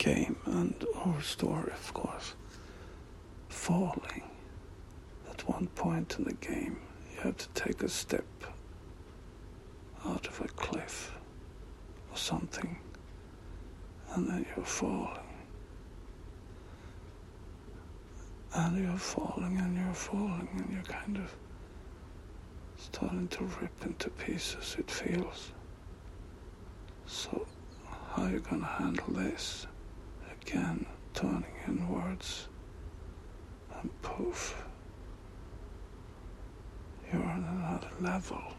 game and our story, of course, falling. At one point in the game, you have to take a step out of a cliff or something, and then you're falling. And you're falling and you're falling and you're kind of starting to rip into pieces, it feels. So how are you going to handle this? Again, turning inwards, and poof, you're on another level.